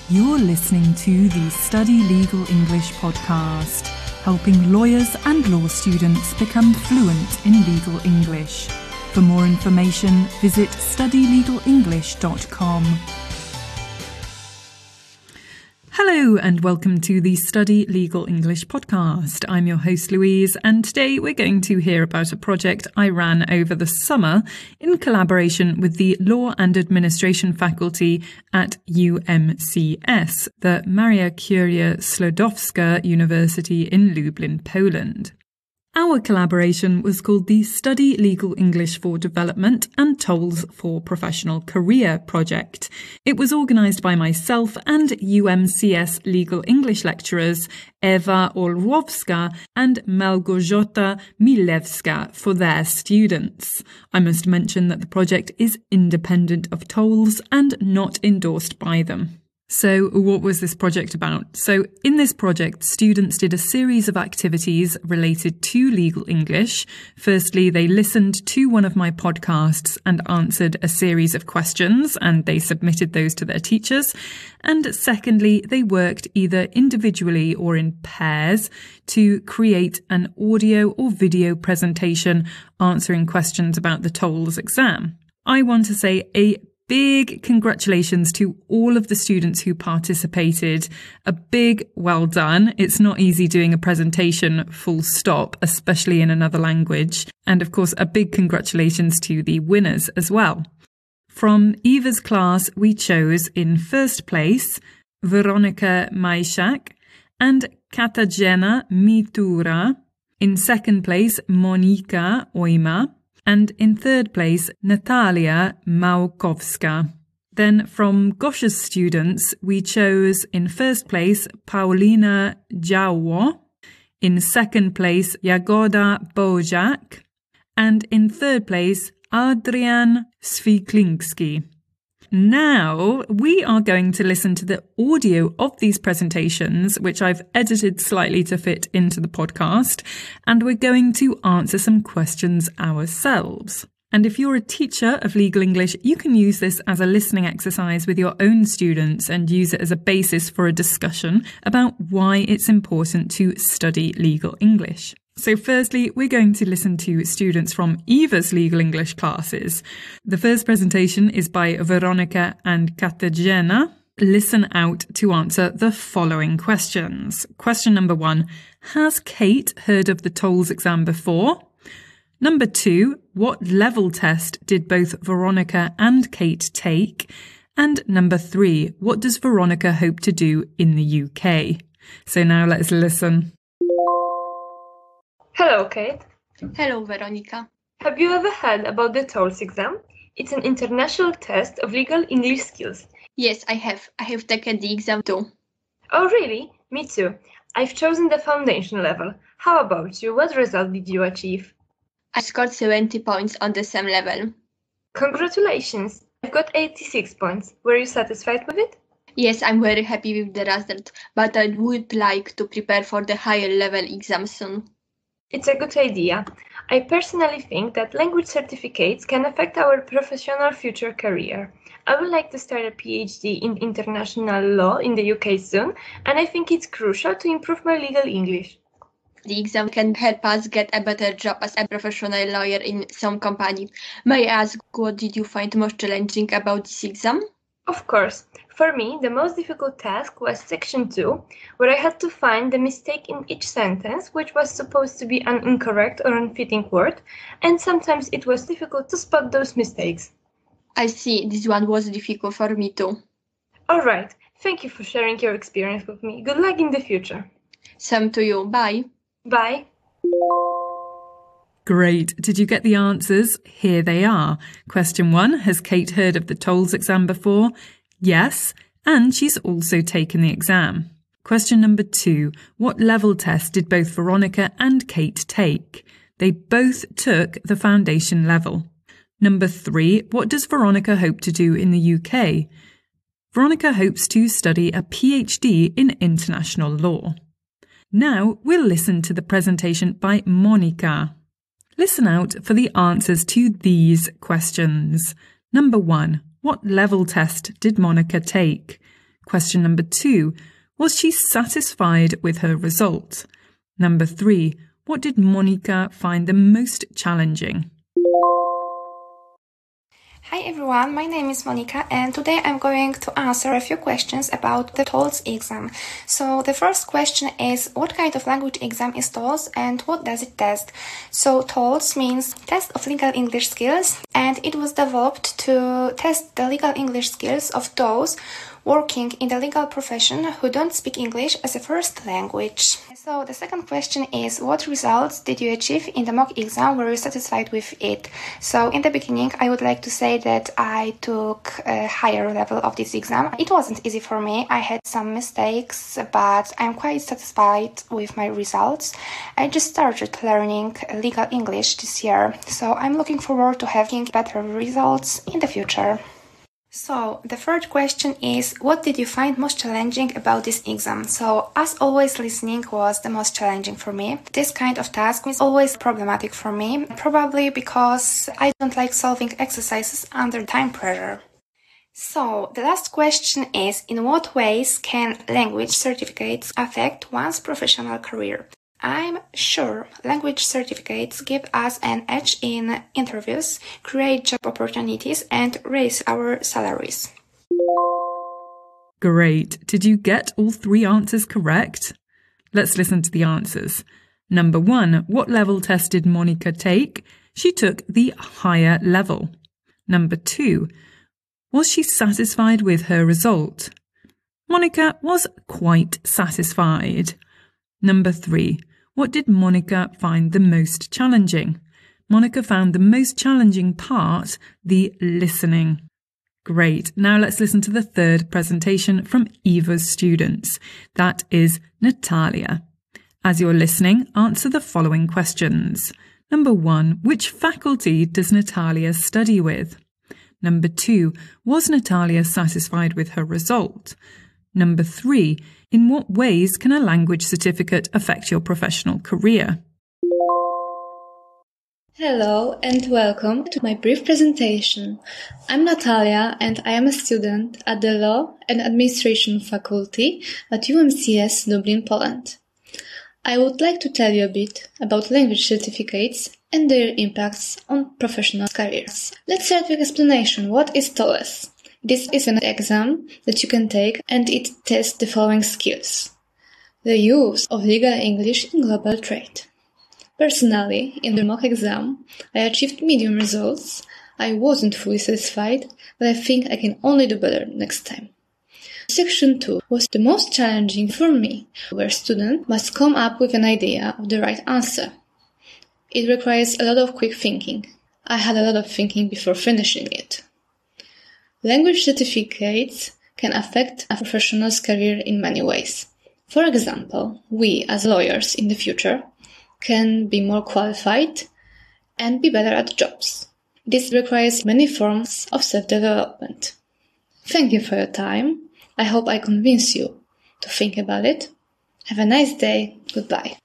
You're listening to the Study Legal English podcast, helping lawyers and law students become fluent in legal English. For more information, visit studylegalenglish.com. Hello and welcome to the Study Legal English podcast. I'm your host Louise, and today we're going to hear about a project I ran over the summer in collaboration with the Law and Administration faculty at UMCS, the Maria Curia Sklodowska University in Lublin, Poland. Our collaboration was called the Study Legal English for Development and TOLS for Professional Career project. It was organised by myself and UMCS Legal English lecturers Ewa Orłowska and Małgorzata Milewska for their students. I must mention that the project is independent of TOLS and not endorsed by them. So what was this project about? So in this project, students did a series of activities related to legal English. Firstly, they listened to one of my podcasts and answered a series of questions, and they submitted those to their teachers. And secondly, they worked either individually or in pairs to create an audio or video presentation answering questions about the TOLS exam. I want to say a big congratulations to all of the students who participated. A big well done. It's not easy doing a presentation full stop, especially in another language. And of course, a big congratulations to the winners as well. From Eva's class, we chose in first place Weronika Majszak and Katarzyna Mitura. In second place, Monika Ojma. And in third place, Natalia Małkowska. Then from Gosha's students, we chose in first place Paulina Działo, in second place Jagoda Boziak, and in third place Adrian Swiklinski. Now, we are going to listen to the audio of these presentations, which I've edited slightly to fit into the podcast, and we're going to answer some questions ourselves. And if you're a teacher of legal English, you can use this as a listening exercise with your own students and use it as a basis for a discussion about why it's important to study legal English. So firstly, we're going to listen to students from Eva's legal English classes. The first presentation is by Weronika and Katarzyna. Listen out to answer the following questions. Question number 1. Has Kate heard of the TOLS exam before? Number 2. What level test did both Weronika and Kate take? And number 3. What does Weronika hope to do in the UK? So now let's listen. Hello, Kate. Hello, Weronika. Have you ever heard about the TOLS exam? It's an international test of legal English skills. Yes, I have. I have taken the exam too. Oh, really? Me too. I've chosen the foundation level. How about you? What result did you achieve? I scored 70 points on the same level. Congratulations. I've got 86 points. Were you satisfied with it? Yes, I'm very happy with the result, but I would like to prepare for the higher level exam soon. It's a good idea. I personally think that language certificates can affect our professional future career. I would like to start a PhD in international law in the UK soon, and I think it's crucial to improve my legal English. The exam can help us get a better job as a professional lawyer in some company. May I ask, what did you find most challenging about this exam? Of course. For me, the most difficult task was section 2, where I had to find the mistake in each sentence, which was supposed to be an incorrect or unfitting word, and sometimes it was difficult to spot those mistakes. I see, this one was difficult for me too. All right, thank you for sharing your experience with me. Good luck in the future. Same to you, bye. Bye. Great. Did you get the answers? Here they are. Question 1. Has Kate heard of the TOLS exam before? Yes. And she's also taken the exam. Question number 2. What level test did both Weronika and Kate take? They both took the foundation level. Number 3. What does Weronika hope to do in the UK? Weronika hopes to study a PhD in international law. Now we'll listen to the presentation by Monika. Listen out for the answers to these questions. Number 1. What level test did Monika take? Question number 2. Was she satisfied with her result? Number 3. What did Monika find the most challenging? Hi everyone, my name is Monika and today I'm going to answer a few questions about the TOLES exam. So the first question is, what kind of language exam is TOLES and what does it test? So TOLES means Test of Legal English Skills, and it was developed to test the legal English skills of those working in the legal profession who don't speak English as a first language. So the second question is, what results did you achieve in the mock exam? Were you satisfied with it? So in the beginning, I would like to say that I took a higher level of this exam. It wasn't easy for me. I had some mistakes, but I'm quite satisfied with my results. I just started learning legal English this year, so I'm looking forward to having better results in the future. So, the third question is, what did you find most challenging about this exam? So, as always, listening was the most challenging for me. This kind of task is always problematic for me, probably because I don't like solving exercises under time pressure. So, the last question is, in what ways can language certificates affect one's professional career? I'm sure language certificates give us an edge in interviews, create job opportunities, and raise our salaries. Great. Did you get all 3 answers correct? Let's listen to the answers. Number 1. What level test did Monika take? She took the higher level. Number 2. Was she satisfied with her result? Monika was quite satisfied. Number 3. What did Monika find the most challenging? Monika found the most challenging part the listening. Great. Now let's listen to the third presentation from Eva's students. That is Natalia. As you're listening, answer the following questions. Number 1. Which faculty does Natalia study with? Number 2. Was Natalia satisfied with her result? Number 3. In what ways can a language certificate affect your professional career? Hello and welcome to my brief presentation. I'm Natalia and I am a student at the Law and Administration faculty at UMCS Lublin, Poland. I would like to tell you a bit about language certificates and their impacts on professional careers. Let's start with explanation. What is TOLES? This is an exam that you can take and it tests the following skills. The use of legal English in global trade. Personally, in the mock exam, I achieved medium results. I wasn't fully satisfied, but I think I can only do better next time. Section 2 was the most challenging for me, where students must come up with an idea of the right answer. It requires a lot of quick thinking. I had a lot of thinking before finishing it. Language certificates can affect a professional's career in many ways. For example, we as lawyers in the future can be more qualified and be better at jobs. This requires many forms of self-development. Thank you for your time. I hope I convince you to think about it. Have a nice day. Goodbye.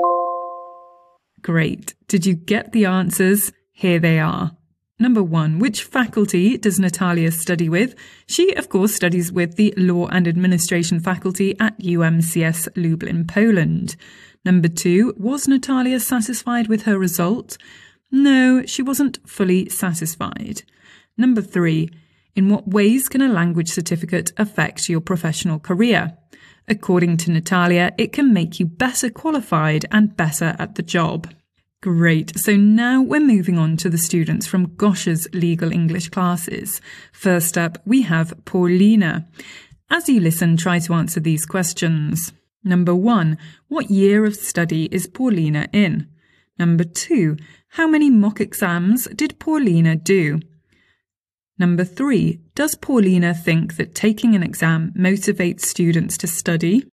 Great. Did you get the answers? Here they are. Number 1. Which faculty does Natalia study with? She, of course, studies with the Law and Administration faculty at UMCS Lublin, Poland. Number 2. Was Natalia satisfied with her result? No, she wasn't fully satisfied. Number 3. In what ways can a language certificate affect your professional career? According to Natalia, it can make you better qualified and better at the job. Great. So now we're moving on to the students from Gosha's Legal English classes. First up, we have Paulina. As you listen, try to answer these questions. Number 1, what year of study is Paulina in? Number 2, how many mock exams did Paulina do? Number 3, does Paulina think that taking an exam motivates students to study?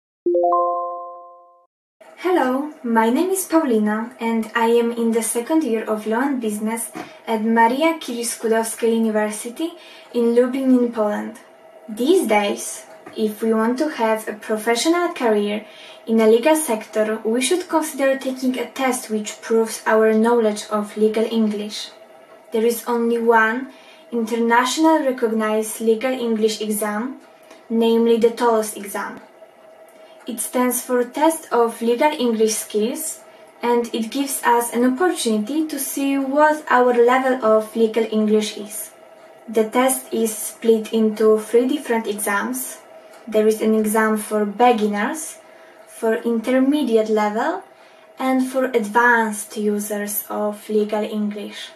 Hello, my name is Paulina and I am in the second year of Law and Business at Maria Curie-Skłodowska University in Lublin in Poland. These days, if we want to have a professional career in a legal sector, we should consider taking a test which proves our knowledge of legal English. There is only one international recognized legal English exam, namely the TOLS exam. It stands for Test of Legal English Skills, and it gives us an opportunity to see what our level of legal English is. The test is split into 3 different exams. There is an exam for beginners, for intermediate level, and for advanced users of legal English.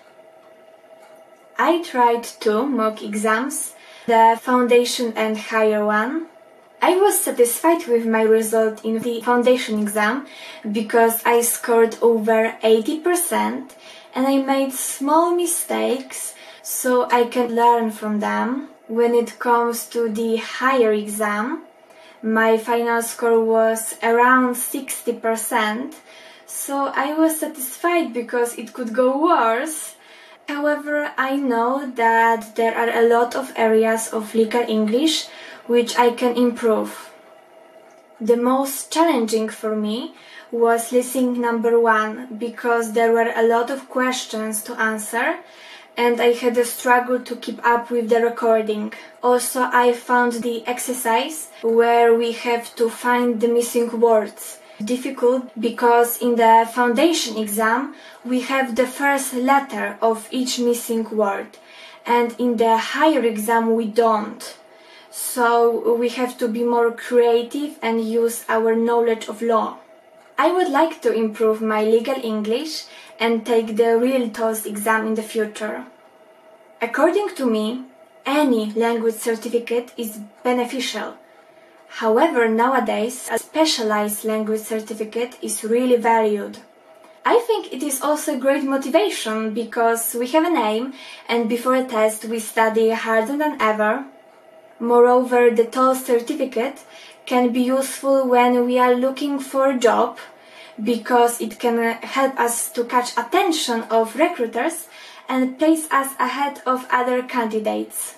I tried 2 mock exams, the foundation and higher one. I was satisfied with my result in the foundation exam because I scored over 80% and I made small mistakes so I can learn from them. When it comes to the higher exam, my final score was around 60%, so I was satisfied because it could go worse. However, I know that there are a lot of areas of legal English which I can improve. The most challenging for me was listening number 1 because there were a lot of questions to answer and I had a struggle to keep up with the recording. Also, I found the exercise where we have to find the missing words difficult because in the foundation exam we have the first letter of each missing word and in the higher exam we don't. So we have to be more creative and use our knowledge of law. I would like to improve my legal English and take the real TOLS exam in the future. According to me, any language certificate is beneficial. However, nowadays, a specialized language certificate is really valued. I think it is also great motivation because we have an aim and before a test we study harder than ever. Moreover, the TOLS certificate can be useful when we are looking for a job because it can help us to catch attention of recruiters and place us ahead of other candidates.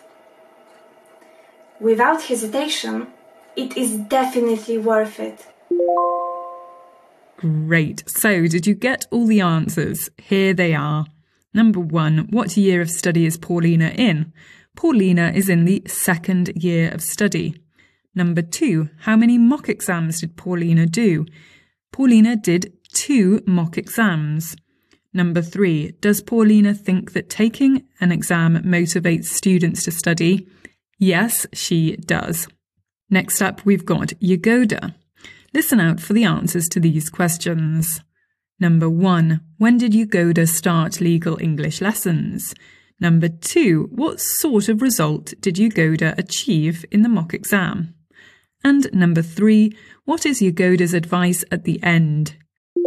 Without hesitation, it is definitely worth it. Great. So, did you get all the answers? Here they are. Number 1, what year of study is Paulina in? Paulina is in the 2nd year of study. Number 2, how many mock exams did Paulina do? Paulina did 2 mock exams. Number 3, does Paulina think that taking an exam motivates students to study? Yes, she does. Next up, we've got Jagoda. Listen out for the answers to these questions. Number 1, when did Jagoda start legal English lessons? Number 2, what sort of result did Jagoda achieve in the mock exam? And number 3, what is Jagoda's advice at the end?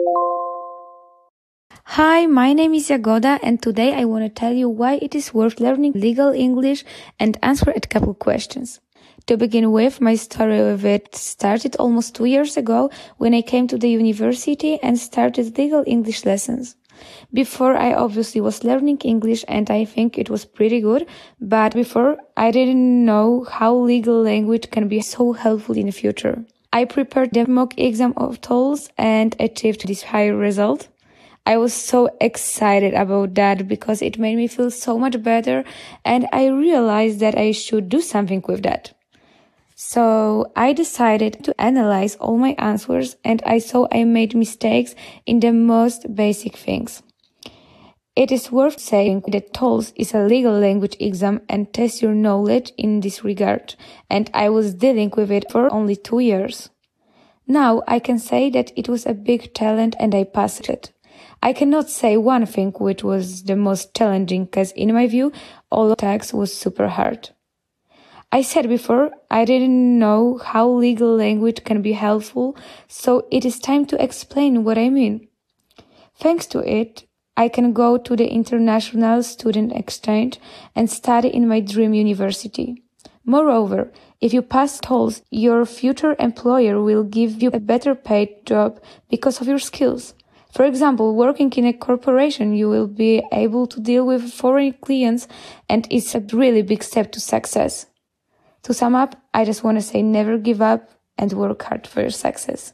Hi, my name is Jagoda and today I want to tell you why it is worth learning legal English and answer a couple questions. To begin with, my story with it started almost 2 years ago when I came to the university and started legal English lessons. Before, I obviously was learning English and I think it was pretty good, but before I didn't know how legal language can be so helpful in the future. I prepared the mock exam of TOLS and achieved this high result. I was so excited about that because it made me feel so much better and I realized that I should do something with that. So I decided to analyze all my answers and I saw I made mistakes in the most basic things. It is worth saying that TOLS is a legal language exam and tests your knowledge in this regard, and I was dealing with it for only 2 years. Now I can say that it was a big challenge and I passed it. I cannot say one thing which was the most challenging because in my view, all tasks was super hard. I said before, I didn't know how legal language can be helpful, so it is time to explain what I mean. Thanks to it, I can go to the International Student Exchange and study in my dream university. Moreover, if you pass TOLS, your future employer will give you a better paid job because of your skills. For example, working in a corporation, you will be able to deal with foreign clients and it's a really big step to success. To sum up, I just want to say never give up and work hard for your success.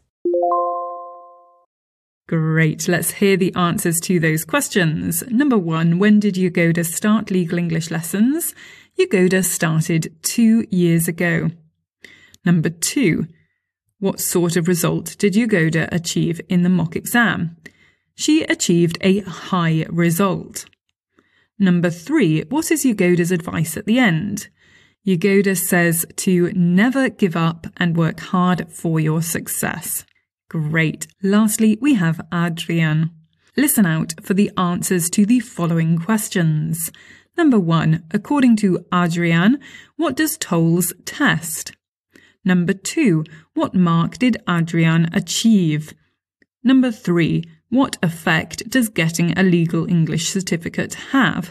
Great. Let's hear the answers to those questions. Number 1, when did Jagoda start legal English lessons? Jagoda started 2 years ago. Number 2. What sort of result did Jagoda achieve in the mock exam? She achieved a high result. Number 3. What is Jagoda's advice at the end? Jagoda says to never give up and work hard for your success. Great. Lastly, we have Adrian. Listen out for the answers to the following questions. Number 1. According to Adrian, what does TOLS test? Number 2. What mark did Adrian achieve? Number 3. What effect does getting a legal English certificate have?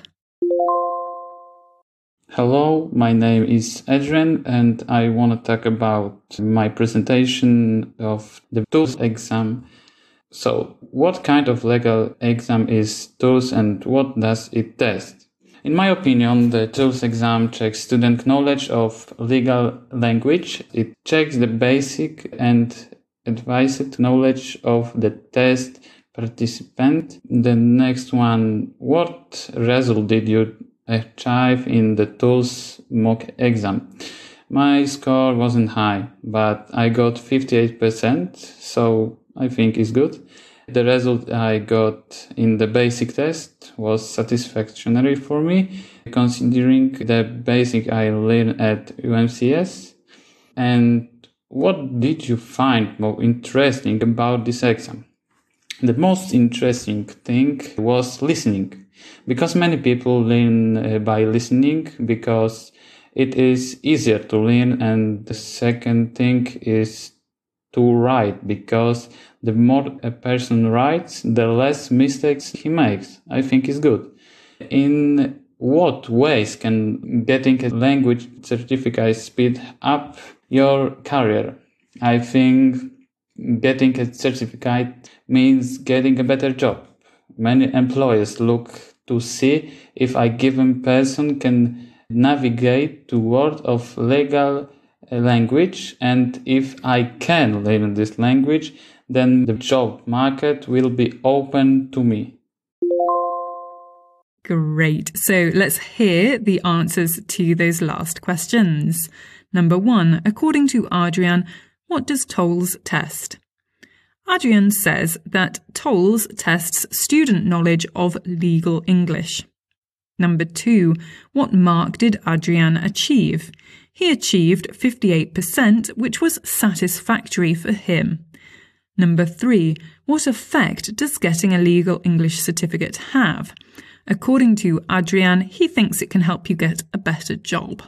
Hello, my name is Adrian and I want to talk about my presentation of the TOLS exam. So, what kind of legal exam is TOLS and what does it test? In my opinion, the TOLS exam checks student knowledge of legal language. It checks the basic and advanced knowledge of the test participant. The next one, what result did you achieve in the TOLS mock exam? My score wasn't high, but I got 58%, so I think it's good. The result I got in the basic test was satisfactory for me, considering the basic I learned at UMCS. And what did you find more interesting about this exam? The most interesting thing was listening, because many people learn by listening because it is easier to learn, and the second thing is to write, because the more a person writes, the less mistakes he makes. I think it's good. In what ways can getting a language certificate speed up your career? I think getting a certificate means getting a better job. Many employers look to see if a given person can navigate the world of legal language, and if I can learn this language, then the job market will be open to me. Great. So let's hear the answers to those last questions. Number 1. According to Adrian, what does TOLS test? Adrian says that TOLS tests student knowledge of legal English. Number 2. What mark did Adrian achieve? He achieved 58%, which was satisfactory for him. Number 3. What effect does getting a legal English certificate have? According to Adrian, he thinks it can help you get a better job.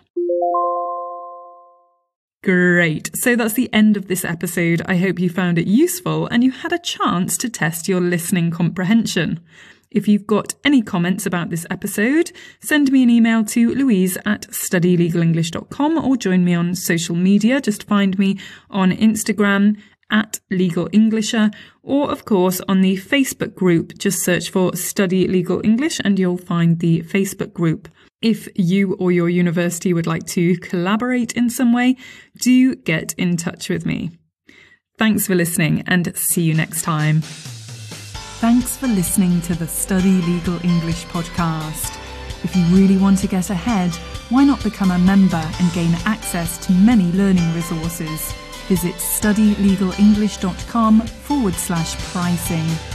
Great. So that's the end of this episode. I hope you found it useful and you had a chance to test your listening comprehension. If you've got any comments about this episode, send me an email to louise@studylegalenglish.com or join me on social media. Just find me on Instagram @legalenglisher, or of course on the Facebook group. Just search for Study Legal English and you'll find the Facebook group. If you or your university would like to collaborate in some way, do get in touch with me. Thanks for listening and see you next time. Thanks for listening to the Study Legal English podcast. If you really want to get ahead, why not become a member and gain access to many learning resources? Visit studylegalenglish.com/pricing.